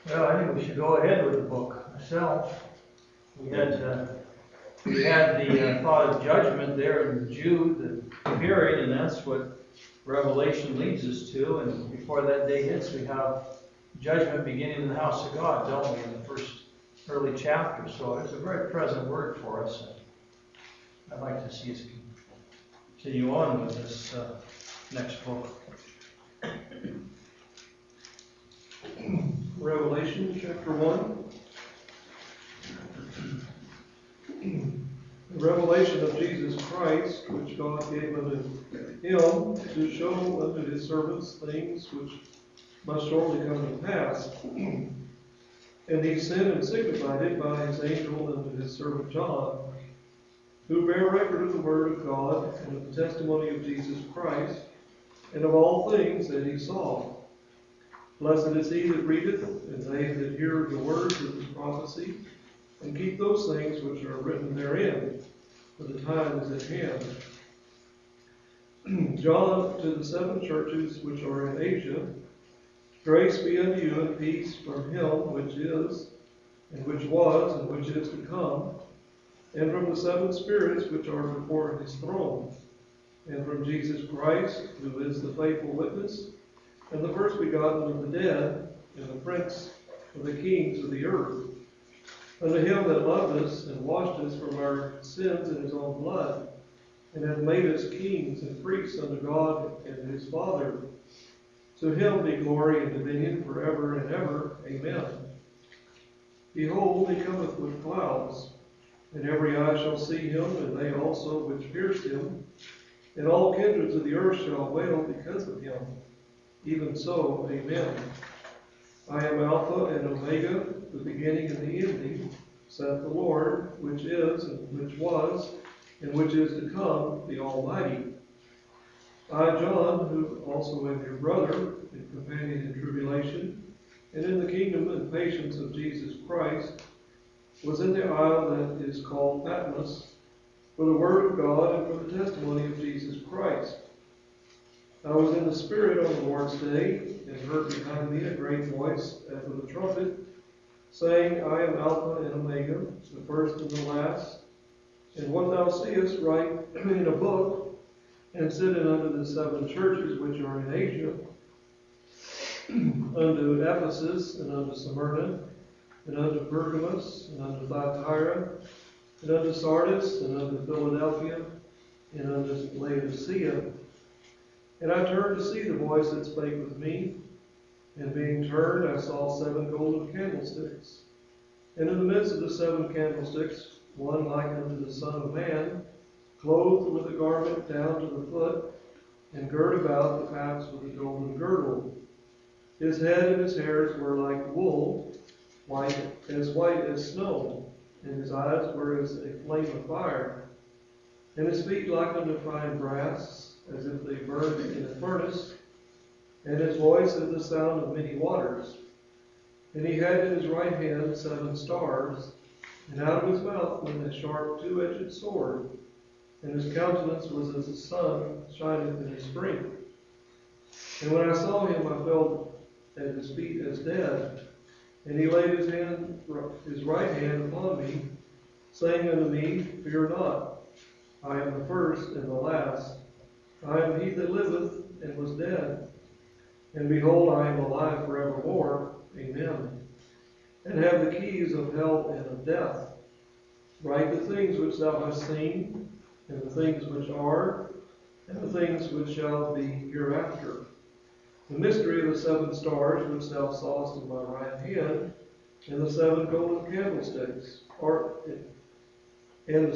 Well, I think we should go ahead with the book myself. We had the thought of judgment there in Jude, the hearing, and that's what Revelation leads us to. And before that day hits, we have judgment beginning in the house of God, don't we, in the first early chapter. So it's a very present word for us. And I'd like to see us continue on with this next book. Revelation chapter 1. The revelation of Jesus Christ, which God gave unto him to show unto his servants things which must shortly come to pass. And he sent and signified it by his angel unto his servant John, who bare record of the word of God and of the testimony of Jesus Christ, and of all things that he saw. Blessed is he that readeth, and they that hear the words of this prophecy, and keep those things which are written therein, for the time is at hand. John, to the 7 churches which are in Asia, grace be unto you and peace from him which is, and which was, and which is to come, and from the 7 spirits which are before his throne, and from Jesus Christ, who is the faithful witness, and the first begotten of the dead, and the prince of the kings of the earth. Unto him that loved us, and washed us from our sins in his own blood, and hath made us kings and priests unto God and his Father. To him be glory and dominion forever and ever. Amen. Behold, he cometh with clouds, and every eye shall see him, and they also which pierced him, and all kindreds of the earth shall wail because of him. Even so, amen. I am Alpha and Omega, the beginning and the ending, saith the Lord, which is, and which was, and which is to come, the Almighty. I, John, who also am your brother, and companion in tribulation, and in the kingdom and patience of Jesus Christ, was in the isle that is called Patmos, for the word of God and for the testimony of Jesus Christ. I was in the Spirit on the Lord's day, and heard behind me a great voice as of a trumpet, saying, I am Alpha and Omega, the first and the last. And what thou seest, write in a book, and send it unto the 7 churches which are in Asia, unto Ephesus, and unto Smyrna, and unto Pergamos, and unto Thyatira, and unto Sardis, and unto Philadelphia, and unto Laodicea. And I turned to see the voice that spake with me. And being turned, I saw 7 golden candlesticks. And in the midst of the 7 candlesticks, one like unto the Son of Man, clothed with a garment down to the foot, and girt about the paps with a golden girdle. His head and his hairs were like wool, white as snow, and his eyes were as a flame of fire. And his feet like unto fine brass, as if they burned in a furnace, and his voice as the sound of many waters. And he had in his right hand 7 stars, and out of his mouth went a sharp 2-edged sword, and his countenance was as the sun shineth in his strength. And when I saw him, I fell at his feet as dead. And he laid his right hand upon me, saying unto me, Fear not, I am the first and the last. I am he that liveth and was dead. And behold, I am alive forevermore. Amen. And have the keys of hell and of death. Write the things which thou hast seen, and the things which are, and the things which shall be hereafter. The mystery of the 7 stars which thou sawest in my right hand, and the 7 golden candlesticks, The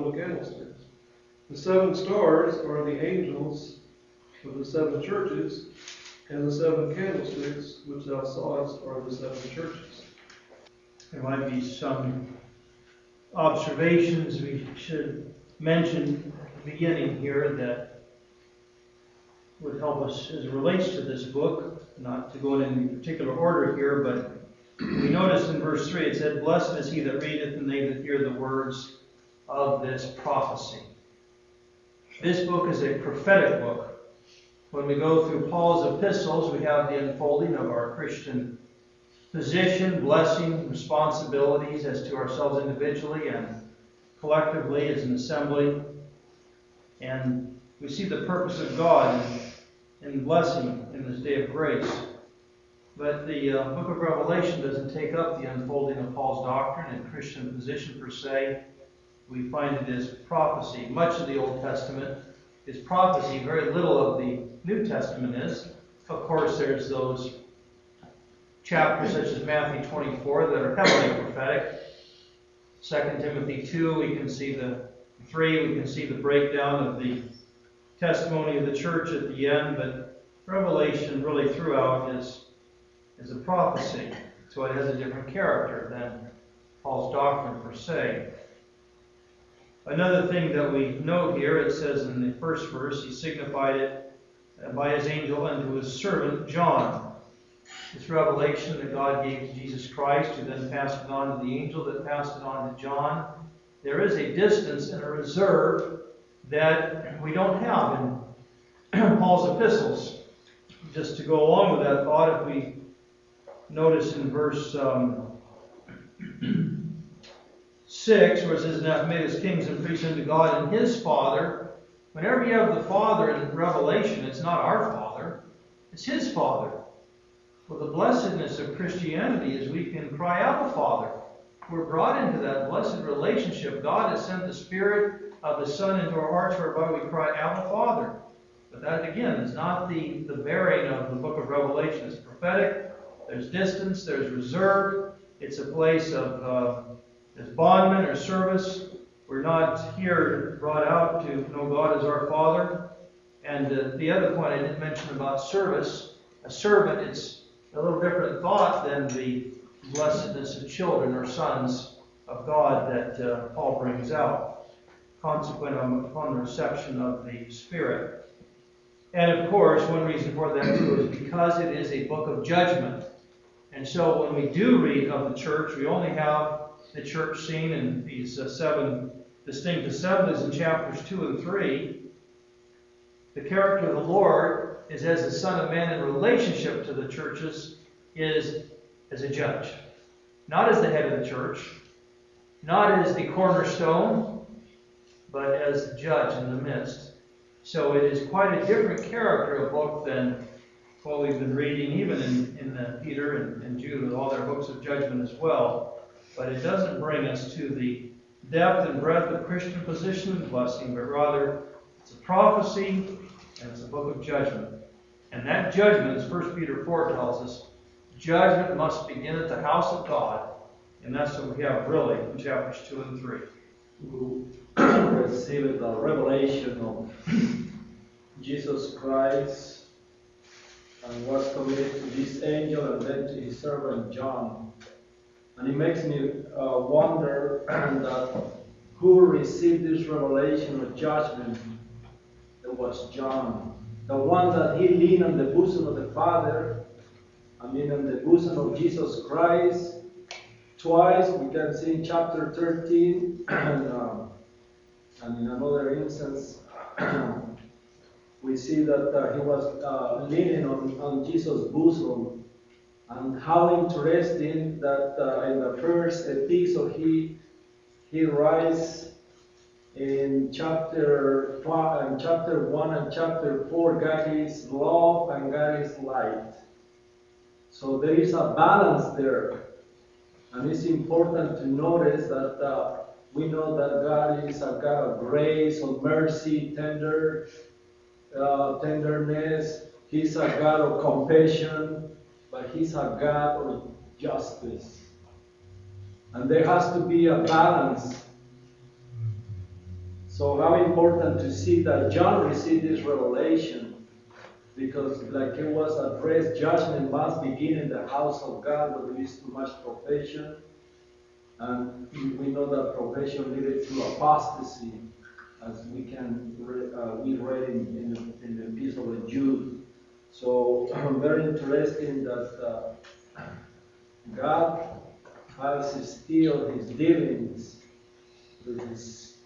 7 stars are the angels of the 7 churches, and the 7 candlesticks which thou sawest are the 7 churches. There might be some observations we should mention at the beginning here that would help us as it relates to this book, not to go in any particular order here, but we notice in verse 3 it said, Blessed is he that readeth, and they that hear the words of this prophecy. This book is a prophetic book. When we go through Paul's epistles, we have the unfolding of our Christian position, blessing, responsibilities as to ourselves individually and collectively as an assembly. And we see the purpose of God in blessing in this day of grace. But the book of Revelation doesn't take up the unfolding of Paul's doctrine and Christian position per se. We find it as prophecy. Much of the Old Testament is prophecy. Very little of the New Testament is. Of course, there's those chapters such as Matthew 24 that are heavily prophetic. 2 Timothy 2, we can see the breakdown of the testimony of the church at the end, but Revelation really throughout is a prophecy. So it has a different character than Paul's doctrine per se. Another thing that we note here, it says in the first verse, he signified it by his angel unto his servant John. This revelation that God gave to Jesus Christ, who then passed it on to the angel that passed it on to John. There is a distance and a reserve that we don't have in Paul's epistles. Just to go along with that thought, if we notice in verse 6, where it says, "And hath made us kings and priests unto God and his Father." Whenever you have the Father in Revelation, it's not our Father, it's his Father. Well, the blessedness of Christianity is we can cry out, "Abba, Father." We're brought into that blessed relationship. God has sent the Spirit of the Son into our hearts, whereby we cry, "Abba, Father." But that, again, is not the bearing of the book of Revelation. It's prophetic. There's distance. There's reserve. It's a place of there's bondman or service. We're not here brought out to know God as our Father. And the other point I didn't mention about service, a servant, it's a little different thought than the blessedness of children or sons of God that Paul brings out, consequent upon the reception of the Spirit. And of course, one reason for that too is because it is a book of judgment. And so when we do read of the church, we only have the church seen in these 7 distinct assemblies in chapters 2 and 3. The character of the Lord is as the Son of Man in relationship to the churches is as a judge. Not as the head of the church, not as the cornerstone, but as the judge in the midst. So it is quite a different character of book than what we've been reading, even in Peter and Jude, with all their books of judgment as well. But it doesn't bring us to the depth and breadth of Christian position and blessing, but rather it's a prophecy and it's a book of judgment. And that judgment, as 1 Peter 4 tells us, judgment must begin at the house of God. And that's what we have really in chapters 2 and 3. Who received the revelation of Jesus Christ and was committed to this angel and then to his servant John. And it makes me wonder that who received this revelation of judgment. It was John, the one that he leaned on the bosom of the Father, on the bosom of Jesus Christ. Twice we can see in chapter 13 and in another instance we see that he was leaning on Jesus' bosom. And how interesting that in the first epistle he writes in chapter 1 and chapter 4, God is love and God is light. So there is a balance there. And it's important to notice that we know that God is a God of grace, of mercy, tenderness. He's a God of compassion, but He's a God of justice. And there has to be a balance. So how important to see that John received this revelation, because like it was addressed, judgment must begin in the house of God where there is too much profession. And we know that profession leaded to apostasy, as we read in the epistle of Jude. So very interesting that God has still His dealings with His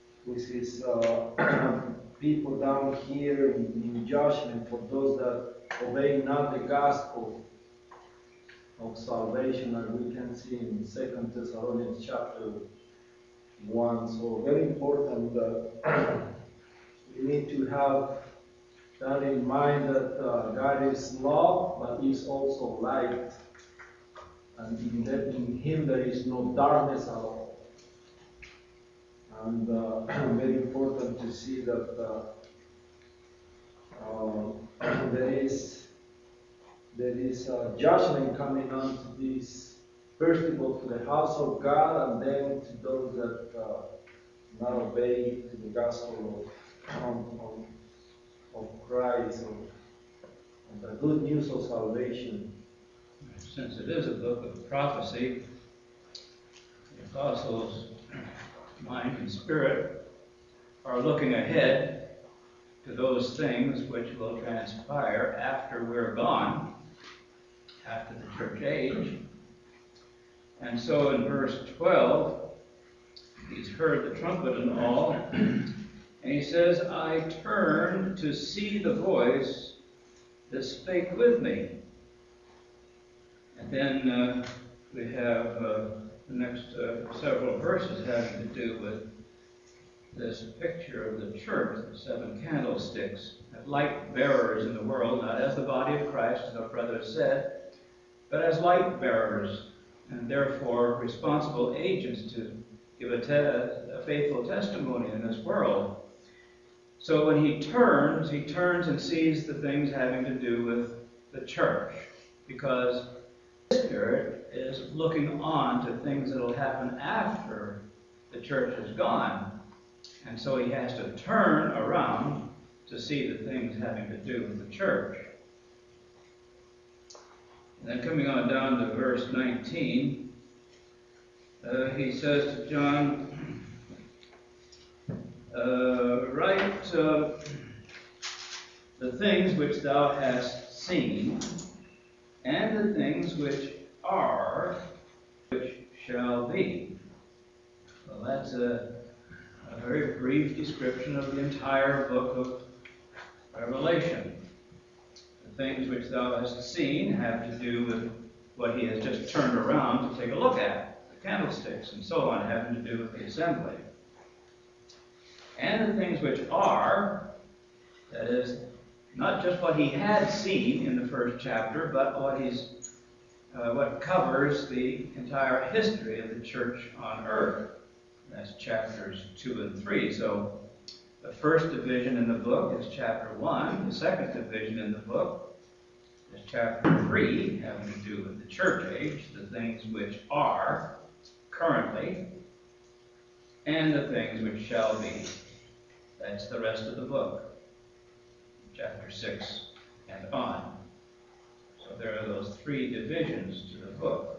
people down here in judgment for those that obey not the gospel. of salvation, and we can see in 2 Thessalonians chapter 1. So very important that we need to have that in mind, that God is love, but is also light. And in Him there is no darkness at all. And very important to see that there is a judgment coming on to this, first of all to the house of God, and then to those that not obey to the gospel of Christ, of the good news of salvation. Since it is a book of prophecy, the apostles' mind and spirit are looking ahead to those things which will transpire after we're gone, after the church age. And so in verse 12, he's heard the trumpet and all, and he says, I turned to see the voice that spake with me. And then we have the next several verses having to do with this picture of the church, the 7 candlesticks, as light bearers in the world, not as the body of Christ, as our brother said, but as light bearers, and therefore responsible agents to give a faithful testimony in this world. So when he turns and sees the things having to do with the church, because the Spirit is looking on to things that will happen after the church is gone. And so he has to turn around to see the things having to do with the church. And then coming on down to verse 19, he says to John, write the things which thou hast seen, and the things which are, which shall be. Well, that's a very brief description of the entire book of Revelation. The things which thou hast seen have to do with what he has just turned around to take a look at, the candlesticks and so on, having to do with the assembly. And the things which are, that is, not just what he had seen in the first chapter, but what covers the entire history of the church on earth. That's chapters 2 and 3. So the first division in the book is chapter 1. The second division in the book is chapter 3, having to do with the church age, the things which are currently, and the things which shall be. That's the rest of the book, chapter 6 and on. So there are those 3 divisions to the book.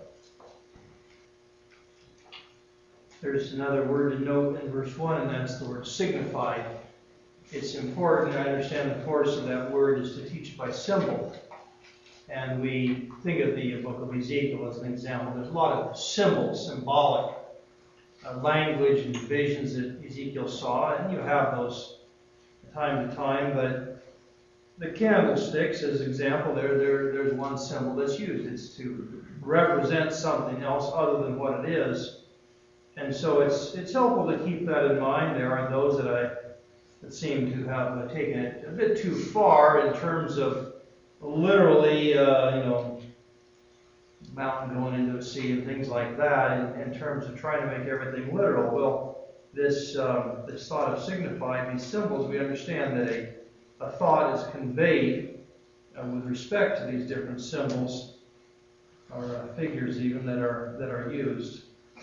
There's another word to note in verse 1, and that's the word signified. It's important to understand the force of that word is to teach by symbol. And we think of the book of Ezekiel as an example. There's a lot of symbols, symbolic language and visions that Ezekiel saw, and you have those time to time, but the candlesticks, as an example, there's one symbol that's used. It's to represent something else other than what it is. And so it's helpful to keep that in mind. There are those that seem to have taken it a bit too far in terms of literally, mountain going into a sea and things like that, in terms of trying to make everything literal. Well, this thought of signified, these symbols, we understand that a thought is conveyed with respect to these different symbols or figures even that are used.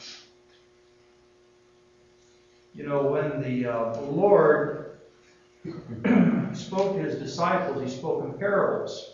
When the Lord spoke to his disciples, he spoke in parables.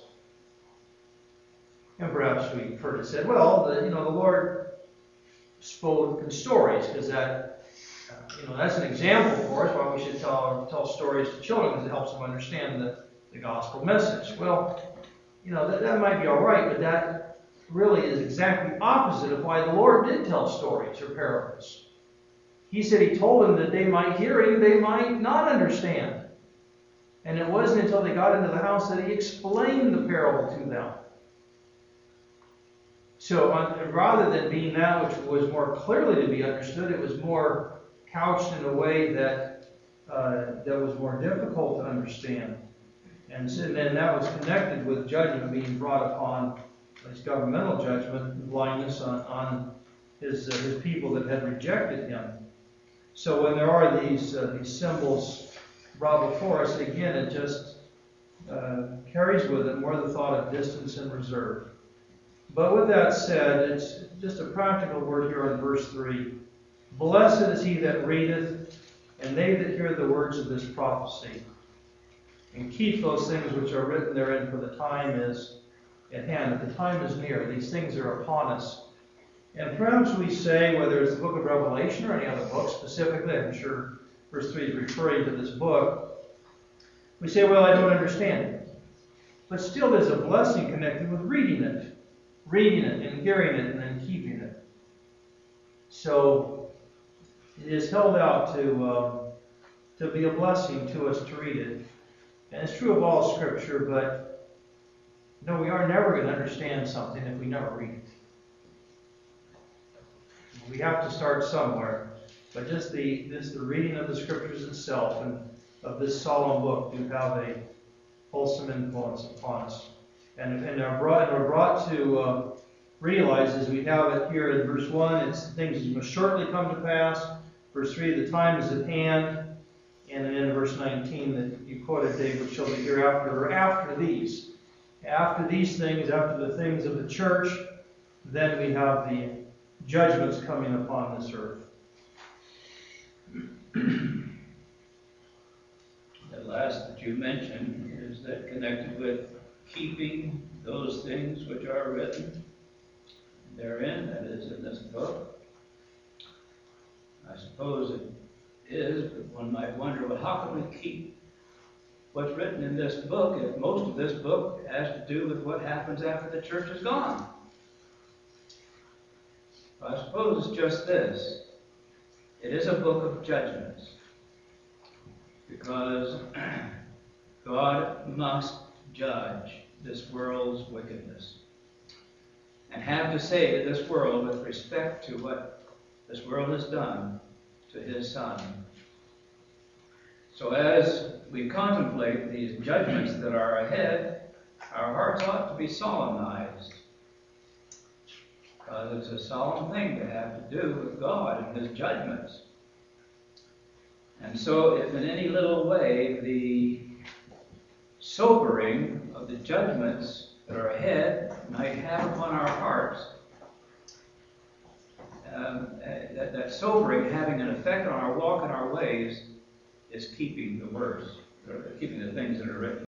And perhaps we've heard it said, well, the Lord spoke in stories, because that's an example for us why we should tell stories to children, because it helps them understand the gospel message. Well, that might be all right, but that really is exactly opposite of why the Lord did tell stories or parables. He said he told them that they might hear him, they might not understand. And it wasn't until they got into the house that he explained the parable to them. So rather than being that which was more clearly to be understood, it was more couched in a way that was more difficult to understand. And then that was connected with judgment being brought upon, his governmental judgment, and blindness on his people that had rejected him. So when there are these symbols brought before us, again, it just carries with it more the thought of distance and reserve. But with that said, it's just a practical word here in verse 3. Blessed is he that readeth, and they that hear the words of this prophecy, and keep those things which are written therein, for the time is at hand. The time is near. These things are upon us. And perhaps we say, whether it's the book of Revelation or any other book specifically, I'm sure verse 3 is referring to this book, we say, well, I don't understand it. But still there's a blessing connected with reading it and hearing it and then keeping it. So it is held out to be a blessing to us to read it. And it's true of all Scripture, but no, we are never going to understand something if we never read it. We have to start somewhere. But just the reading of the Scriptures itself and of this solemn book do have a wholesome influence upon us. And we're brought to realize, as we have it here in verse 1, it's things must shortly come to pass. Verse 3, the time is at hand. And then in verse 19 that you quoted, David, shall be hereafter, or after these. After these things, after the things of the church, then we have the judgments coming upon this earth. The last that you mentioned is that connected with keeping those things which are written therein, that is in this book. I suppose it is, but one might wonder, well, how can we keep what's written in this book if most of this book has to do with what happens after the church is gone? I suppose it's just this. It is a book of judgments, because God must judge this world's wickedness and have to say to this world with respect to what this world has done to his Son. So as we contemplate these judgments that are ahead, our hearts ought to be solemnized, because it's a solemn thing to have to do with God and his judgments. And so if in any little way the sobering of the judgments that are ahead might have upon our hearts, that sobering having an effect on our walk and our ways, is keeping the words, or keeping the things that are written.